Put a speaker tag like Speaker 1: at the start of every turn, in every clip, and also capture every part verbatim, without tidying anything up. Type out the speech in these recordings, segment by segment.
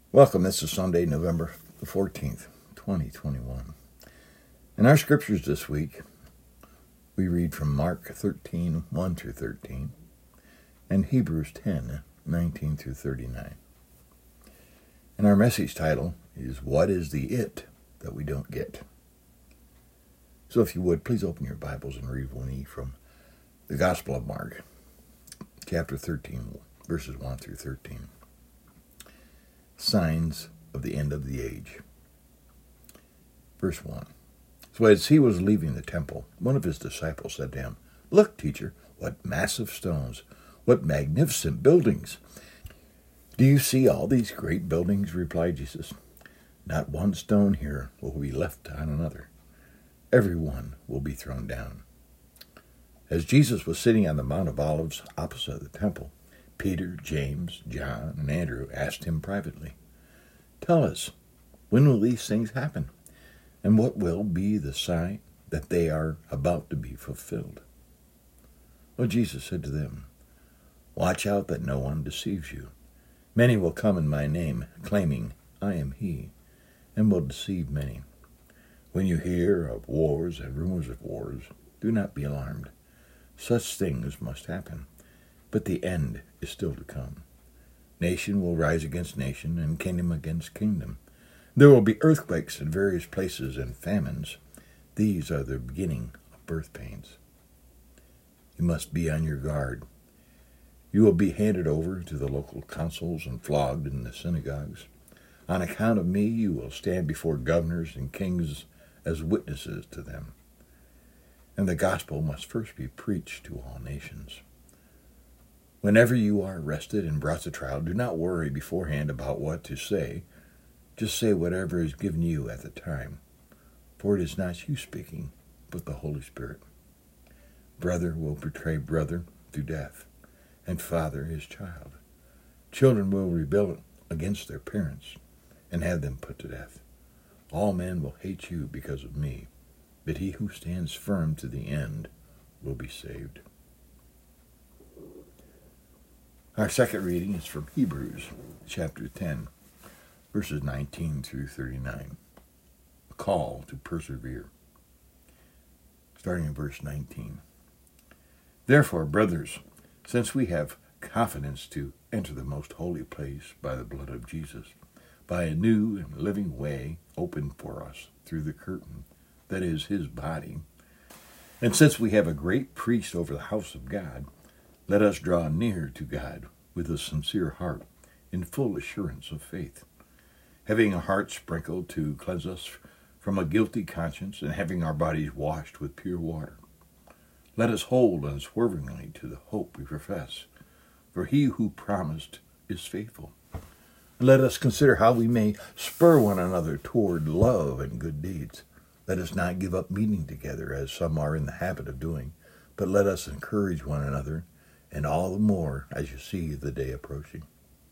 Speaker 1: Welcome. This is Sunday, November the fourteenth, twenty twenty-one. In our scriptures this week, we read from Mark thirteen, one through thirteen, and Hebrews ten, nineteen through thirty-nine. And our message title is, What is the It That We Don't Get? So if you would, please open your Bibles and read with me from the Gospel of Mark, chapter thirteen, verses one through thirteen. Signs of the end of the age. Verse one. So as he was leaving the temple, one of his disciples said to him, Look, teacher, what massive stones, what magnificent buildings. Do you see all these great buildings? Replied Jesus. Not one stone here will be left on another. Every one will be thrown down. As Jesus was sitting on the Mount of Olives opposite the temple, Peter, James, John, and Andrew asked him privately, Tell us, when will these things happen? And what will be the sign that they are about to be fulfilled? Well, Jesus said to them, Watch out that no one deceives you. Many will come in my name, claiming, I am he, and will deceive many. When you hear of wars and rumors of wars, do not be alarmed. Such things must happen, but the end is still to come. Nation will rise against nation, and kingdom against kingdom. There will be earthquakes in various places and famines. These are the beginning of birth pains. You must be on your guard. You will be handed over to the local councils and flogged in the synagogues. On account of me, you will stand before governors and kings as witnesses to them. And the gospel must first be preached to all nations. Whenever you are arrested and brought to trial, do not worry beforehand about what to say. Just say whatever is given you at the time, for it is not you speaking, but the Holy Spirit. Brother will betray brother to death, and father his child. Children will rebel against their parents and have them put to death. All men will hate you because of me, but he who stands firm to the end will be saved. Our second reading is from Hebrews chapter ten, verses nineteen through thirty-nine. A call to persevere. Starting in verse nineteen. Therefore, brothers, since we have confidence to enter the most holy place by the blood of Jesus, by a new and living way opened for us through the curtain, that is his body, and since we have a great priest over the house of God, let us draw near to God with a sincere heart, in full assurance of faith, having a heart sprinkled to cleanse us from a guilty conscience, and having our bodies washed with pure water. Let us hold unswervingly to the hope we profess, for he who promised is faithful. And let us consider how we may spur one another toward love and good deeds. Let us not give up meeting together, as some are in the habit of doing, but let us encourage one another, and all the more as you see the day approaching.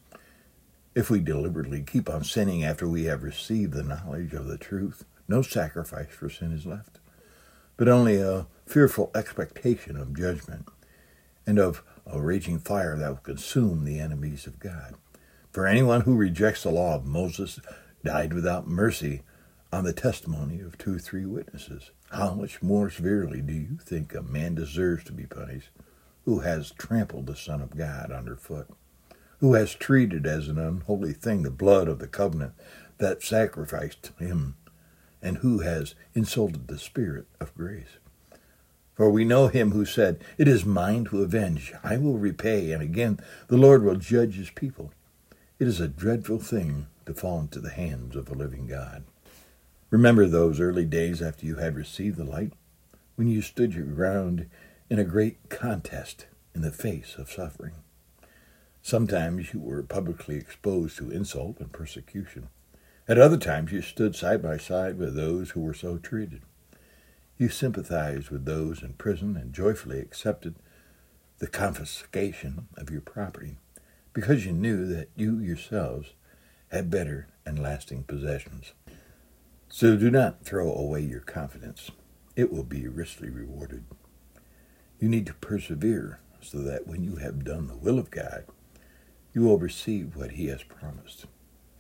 Speaker 1: If we deliberately keep on sinning after we have received the knowledge of the truth, no sacrifice for sin is left, but only a fearful expectation of judgment, and of a raging fire that will consume the enemies of God. For anyone who rejects the law of Moses died without mercy on the testimony of two or three witnesses. How much more severely do you think a man deserves to be punished, who has trampled the Son of God underfoot, who has treated as an unholy thing the blood of the covenant that sacrificed him, and who has insulted the Spirit of grace? For we know him who said, It is mine to avenge, I will repay, and again the Lord will judge his people. It is a dreadful thing to fall into the hands of a living God. Remember those early days after you had received the light, when you stood your ground in a great contest in the face of suffering. Sometimes you were publicly exposed to insult and persecution. At other times you stood side by side with those who were so treated. You sympathized with those in prison and joyfully accepted the confiscation of your property, because you knew that you yourselves had better and lasting possessions. So do not throw away your confidence. It will be richly rewarded. You need to persevere so that when you have done the will of God, you will receive what he has promised.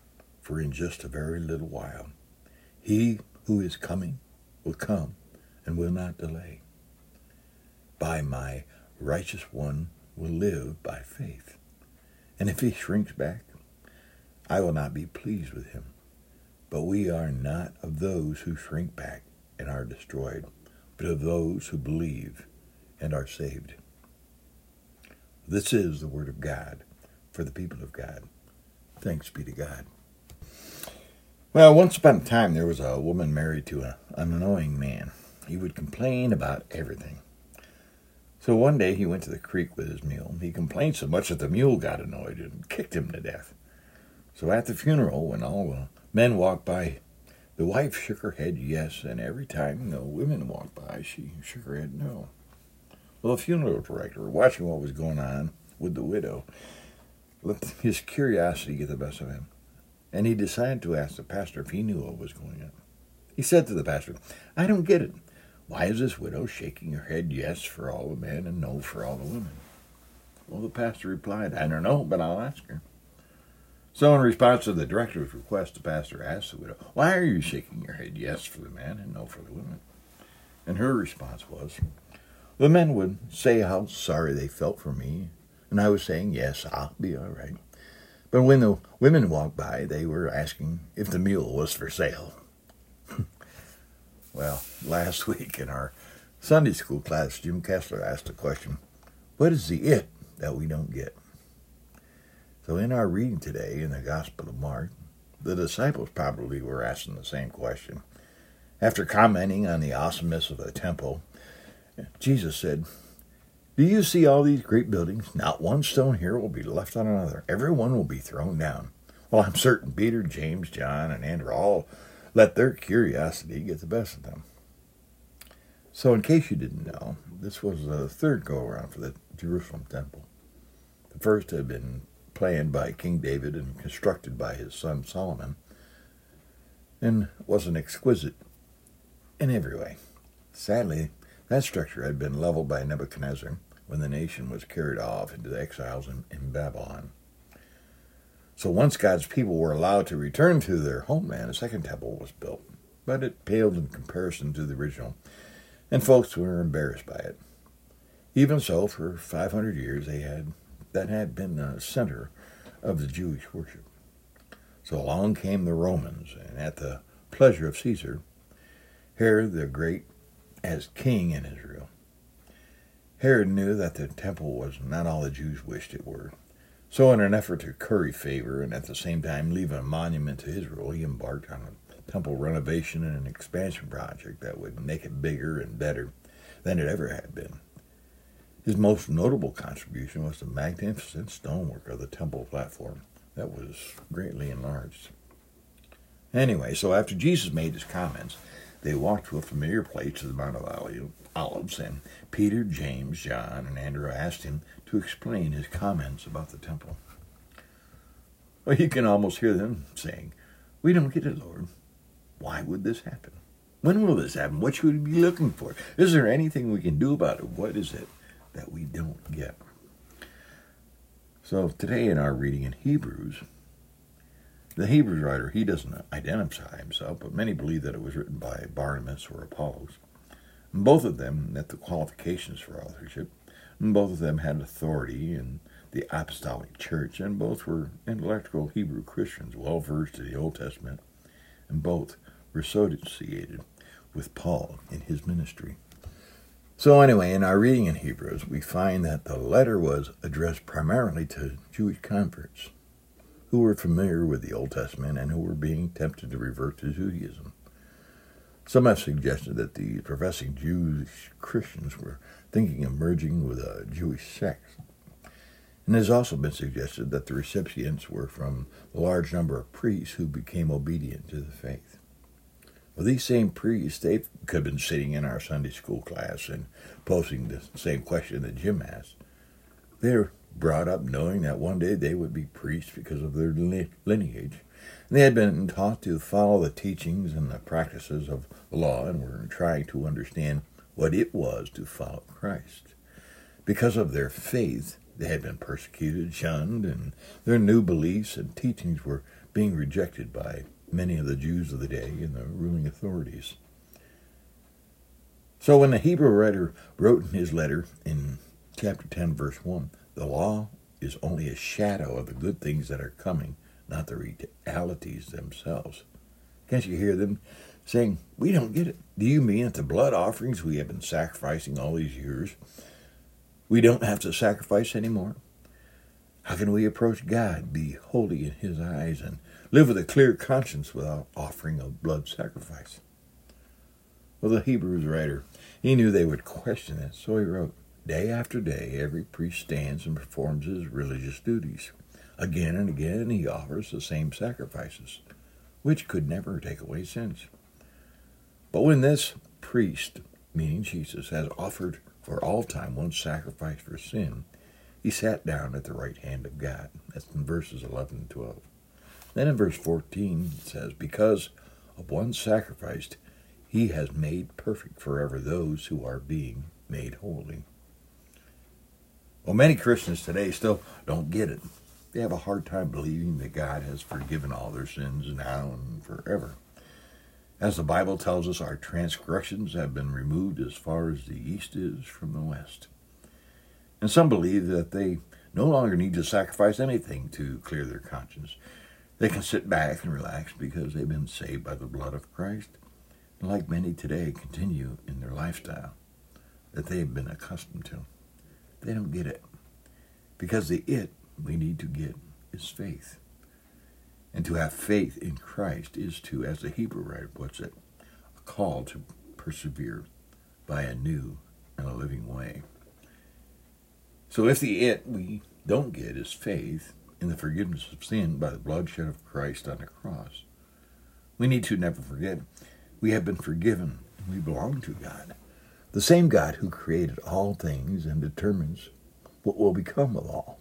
Speaker 1: for in just a very little while he who is coming will come and will not delay. By my righteous one will live by faith. And if he shrinks back, I will not be pleased with him. But we are not of those who shrink back and are destroyed, but of those who believe and are saved. This is the word of God for the people of God. Thanks be to God. Well, once upon a time, there was a woman married to a, an annoying man. He would complain about everything. So one day he went to the creek with his mule. He complained so much that the mule got annoyed and kicked him to death. So at the funeral, when all the men walked by, the wife shook her head yes, and every time the women walked by, she shook her head no. Well, the funeral director, watching what was going on with the widow, let his curiosity get the best of him, and he decided to ask the pastor if he knew what was going on. He said to the pastor, "I don't get it. Why is this widow shaking her head yes for all the men and no for all the women?" Well, the pastor replied, "I don't know, but I'll ask her." So in response to the director's request, the pastor asked the widow, "Why are you shaking your head yes for the men and no for the women?" And her response was, "The men would say how sorry they felt for me, and I was saying, yes, I'll be all right. But when the women walked by, they were asking if the mule was for sale." Well, last week in our Sunday school class, Jim Kessler asked the question, what is the it that we don't get? So in our reading today in the Gospel of Mark, the disciples probably were asking the same question. After commenting on the awesomeness of the temple, Jesus said, "Do you see all these great buildings? Not one stone here will be left on another. Every one will be thrown down." Well, I'm certain Peter, James, John, and Andrew all let their curiosity get the best of them. So in case you didn't know, this was the third go-around for the Jerusalem temple. The first had been planned by King David and constructed by his son Solomon, and was an exquisite in every way. Sadly, that structure had been leveled by Nebuchadnezzar when the nation was carried off into the exiles in, in Babylon. So once God's people were allowed to return to their homeland, a second temple was built, but it paled in comparison to the original, and folks were embarrassed by it. Even so, for five hundred years, they had that had been the center of the Jewish worship. So along came the Romans, and at the pleasure of Caesar, Herod the Great as king in Israel. Herod knew that the temple was not all the Jews wished it were. So in an effort to curry favor and at the same time leave a monument to Israel, he embarked on a temple renovation and an expansion project that would make it bigger and better than it ever had been. His most notable contribution was the magnificent stonework of the temple platform that was greatly enlarged. Anyway, so after Jesus made his comments, they walked to a familiar place of the Mount of Olives, and Peter, James, John, and Andrew asked him to explain his comments about the temple. Well, you can almost hear them saying, "We don't get it, Lord. Why would this happen? When will this happen? What should we be looking for? Is there anything we can do about it? What is it that we don't get?" So today in our reading in Hebrews, the Hebrews writer, he doesn't identify himself, but many believe that it was written by Barnabas or Apollos. And both of them met the qualifications for authorship, and both of them had authority in the apostolic church, and both were intellectual Hebrew Christians, well versed in the Old Testament, and both were associated with Paul in his ministry. So anyway, in our reading in Hebrews, we find that the letter was addressed primarily to Jewish converts who were familiar with the Old Testament and who were being tempted to revert to Judaism. Some have suggested that the professing Jewish Christians were thinking of merging with a Jewish sect. And it has also been suggested that the recipients were from the large number of priests who became obedient to the faith. Well, these same priests, they could have been sitting in our Sunday school class and posing the same question that Jim asked. They're brought up knowing that one day they would be priests because of their lineage. And they had been taught to follow the teachings and the practices of the law and were trying to understand what it was to follow Christ. Because of their faith, They had been persecuted, shunned, and their new beliefs and teachings were being rejected by many of the Jews of the day and the ruling authorities. So when the Hebrew writer wrote in his letter in chapter ten, verse one, the law is only a shadow of the good things that are coming, not the realities themselves. Can't you hear them saying, we don't get it. Do you mean that the blood offerings we have been sacrificing all these years, we don't have to sacrifice anymore? How can we approach God, be holy in his eyes, and live with a clear conscience without offering a blood sacrifice? Well, the Hebrews writer, he knew they would question it, so he wrote, day after day, every priest stands and performs his religious duties. Again and again, he offers the same sacrifices, which could never take away sins. But when this priest, meaning Jesus, has offered for all time one sacrifice for sin, he sat down at the right hand of God. That's in verses eleven and twelve. Then in verse fourteen, it says, because of one sacrifice, he has made perfect forever those who are being made holy. Well, many Christians today still don't get it. They have a hard time believing that God has forgiven all their sins now and forever. As the Bible tells us, our transgressions have been removed as far as the east is from the west. And some believe that they no longer need to sacrifice anything to clear their conscience. They can sit back and relax because they've been saved by the blood of Christ. And like many today, continue in their lifestyle that they have been accustomed to. They don't get it. Because the it we need to get is faith. And to have faith in Christ is to, as the Hebrew writer puts it, a call to persevere by a new and a living way. So if the it we don't get is faith in the forgiveness of sin by the bloodshed of Christ on the cross, we need to never forget we have been forgiven and we belong to God, the same God who created all things and determines what will become of all.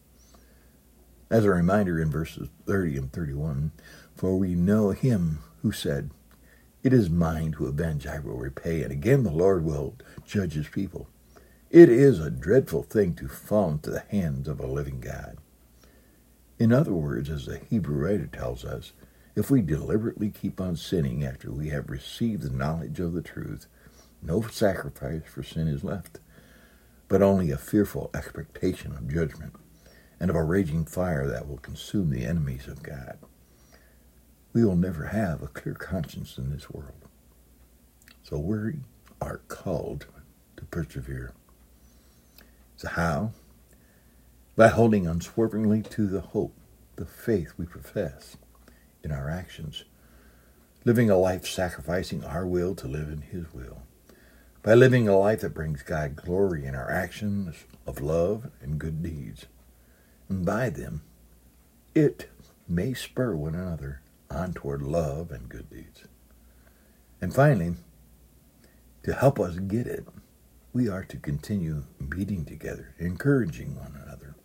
Speaker 1: As a reminder in verses thirty and thirty-one, for we know him who said, it is mine to avenge, I will repay, and again the Lord will judge his people. It is a dreadful thing to fall into the hands of a living God. In other words, as the Hebrew writer tells us, if we deliberately keep on sinning after we have received the knowledge of the truth, no sacrifice for sin is left, but only a fearful expectation of judgment and of a raging fire that will consume the enemies of God. We will never have a clear conscience in this world. So we are called to persevere. So how? By holding unswervingly to the hope, the faith we profess in our actions, living a life sacrificing our will to live in his will, by living a life that brings God glory in our actions of love and good deeds, and by them it may spur one another on toward love and good deeds. And finally, to help us get it, we are to continue meeting together, encouraging one another.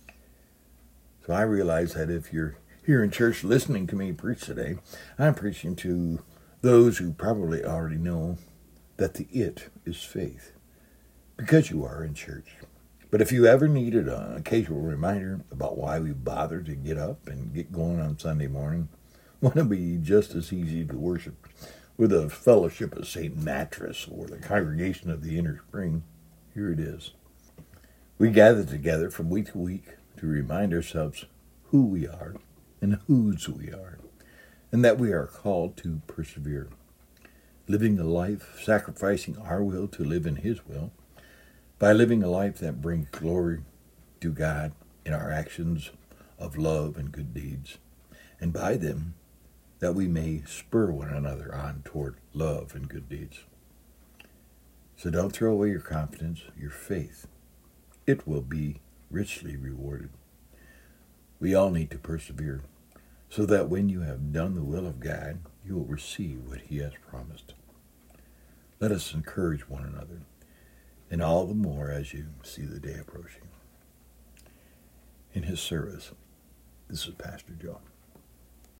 Speaker 1: So I realize that if you're here in church listening to me preach today, I'm preaching to those who probably already know that the it is faith, because you are in church. But if you ever needed an occasional reminder about why we bother to get up and get going on Sunday morning, wouldn't it be just as easy to worship with a fellowship of Saint Mattress or the Congregation of the Inner Spring? Here it is. We gather together from week to week to remind ourselves who we are and whose we are, and that we are called to persevere, living a life sacrificing our will to live in his will, by living a life that brings glory to God in our actions of love and good deeds, and by them that we may spur one another on toward love and good deeds. So don't throw away your confidence, your faith. It will be richly rewarded. We all need to persevere, so that when you have done the will of God, you will receive what he has promised. Let us encourage one another, and all the more as you see the day approaching. In his service, this is Pastor Joe.